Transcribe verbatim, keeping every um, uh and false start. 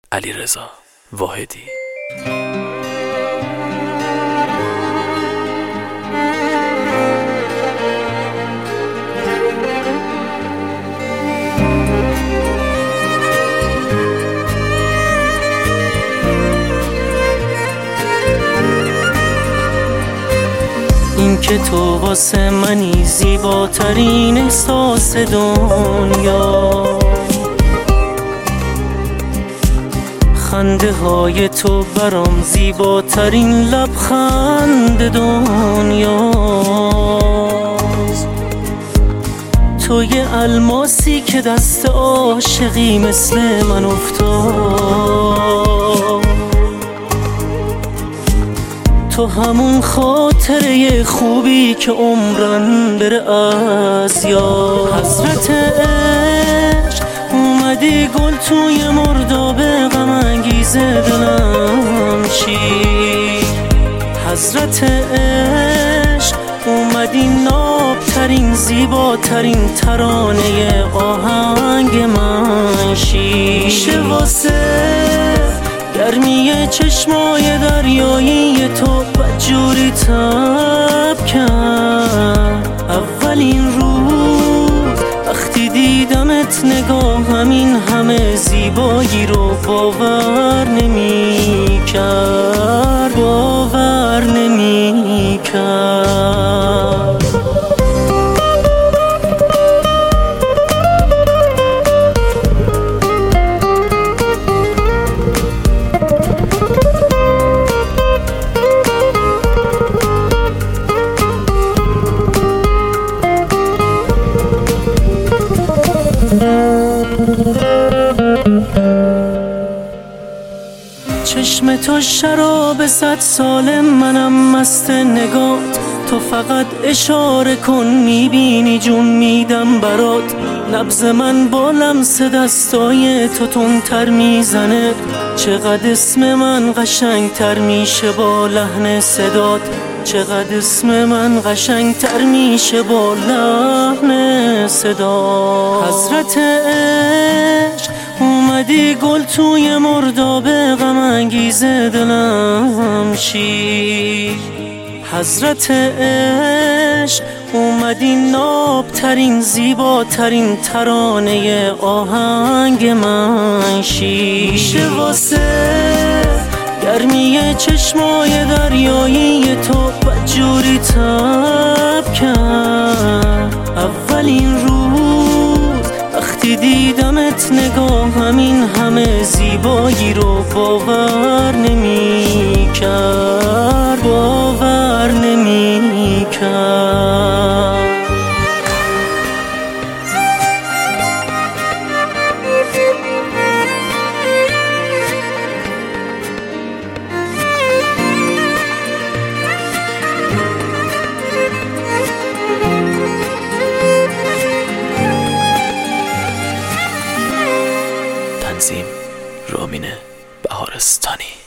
علیرضا واحدی. این که تو واسه منی زیباترین احساس دنیا، خنده های تو برام زیباترین لبخند دنیا. تو یه الماسی که دست عاشقی مثل من افتاد، تو همون خاطره خوبی که عمرن بره از یاد. حضرت عشق اومدی گل توی مرداب غم انگیز دلم چی. حضرت عشق اومدی نابترین زیباترین ترانه آهنگ من شیشه واسه گرمی چشمای دریایی تو بدجوری تب کرد. اولین روز وقتی دیدمت نگاهم این همه زیبایی رو باور نمی کرد، باور نمی کرد. چشم تو شراب صد ساله، منم مست نگات. تو فقط اشاره کن میبینی جون میدم برات. نبض من با لمس دستای تو تندتر میزنه. چقدر اسم من قشنگتر میشه با لحن صدات. چقدر اسم من قشنگتر میشه با لحن صدات. حضرت عشق اومدی گل توی مرداب غم انگیز دلم شی. حضرت عشق اومدی نابترین زیباترین ترانه آهنگ من شیشه واسه گرمی چشمای دریایی تو بدجوری تب کرد. اولین روز وقتی دیدمت نگاهم این همه زیبایی رو باور نمی کرد، باور نمی کرد. تنظیم رامین بهارستانی.